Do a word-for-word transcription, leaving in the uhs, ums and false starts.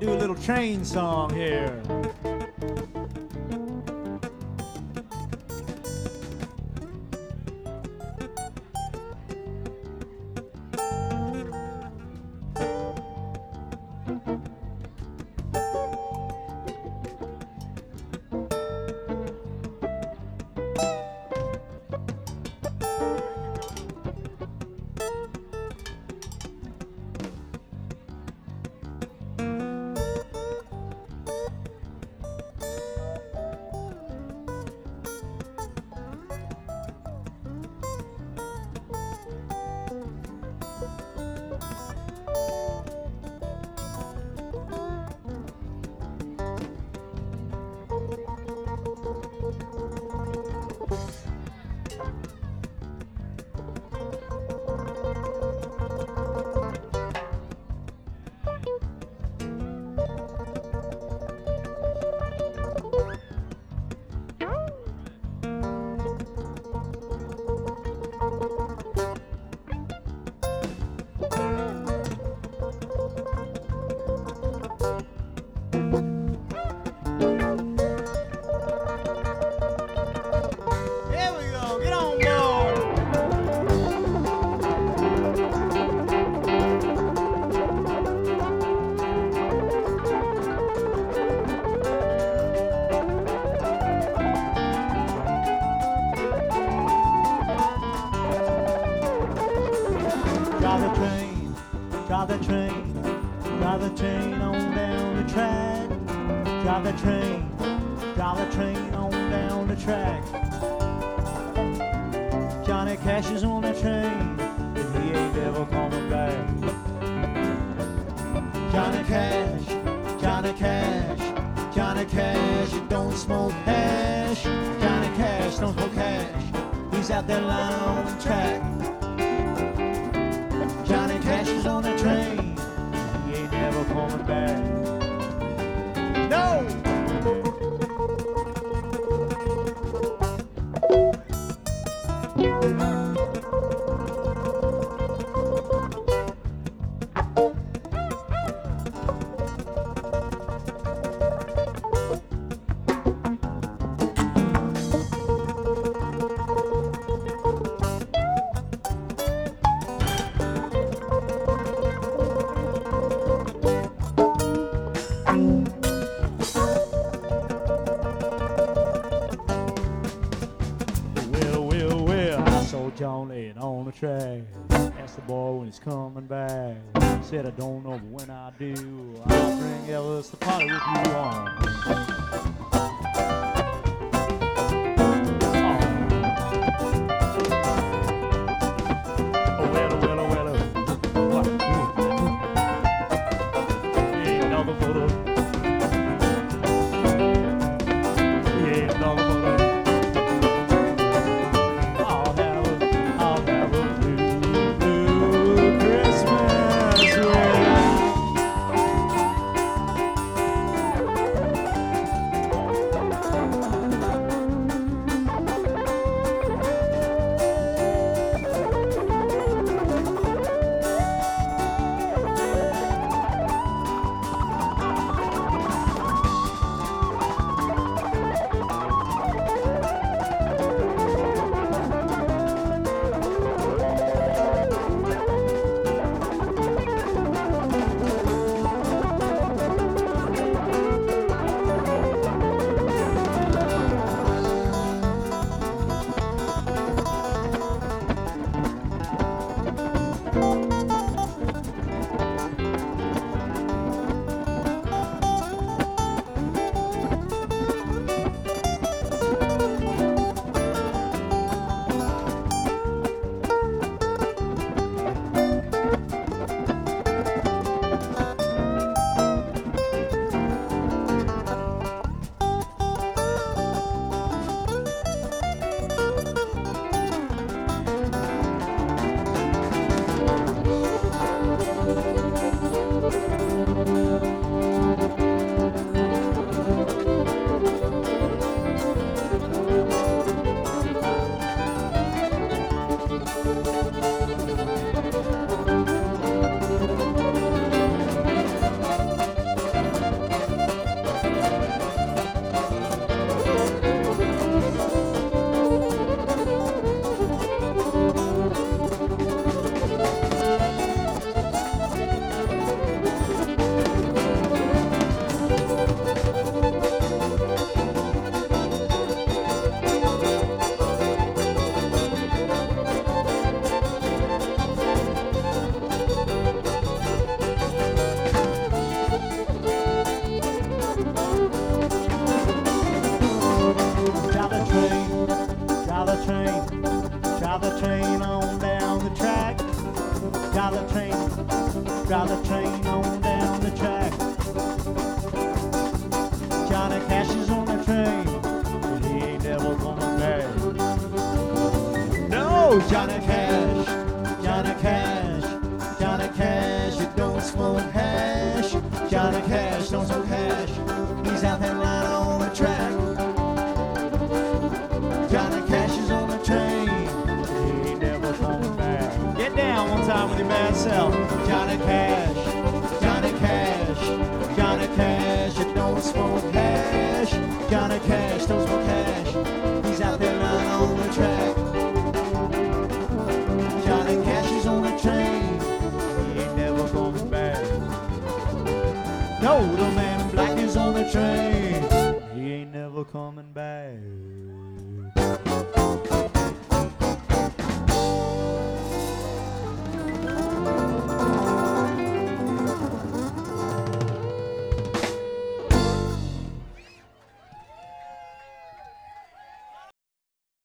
do a little train song here. Drive the train, drive the train on down the track. Drive the train, drive the train on down the track. Johnny Cash is on the train, and he ain't ever coming back. Johnny Cash, Johnny Cash, Johnny Cash, you don't smoke hash. Johnny Cash don't smoke hash, he's out there lying on the track. Johnny Cash is on the train, he ain't never coming back. No! John laying on the track. Asked the boy when he's coming back. Said I don't know, but when I do, I'll bring Elvis to party with you on. drive the train, drive the train on down the track. Johnny Cash is on the train, and he ain't never coming back. No, Johnny Cash, Johnny Cash, Johnny Cash, you don't smoke hash. Johnny Cash don't smoke hash. He's out there lying on the track. Johnny Cash is on the train, he ain't never coming back. Get down one time with your bad self. Johnny Cash, Johnny Cash, Johnny Cash, you don't smoke hash. Johnny Cash don't smoke hash. He's out there lying on the track. Johnny Cash is on the train, he ain't never coming back. No, the man in black is on the train, he ain't never coming back.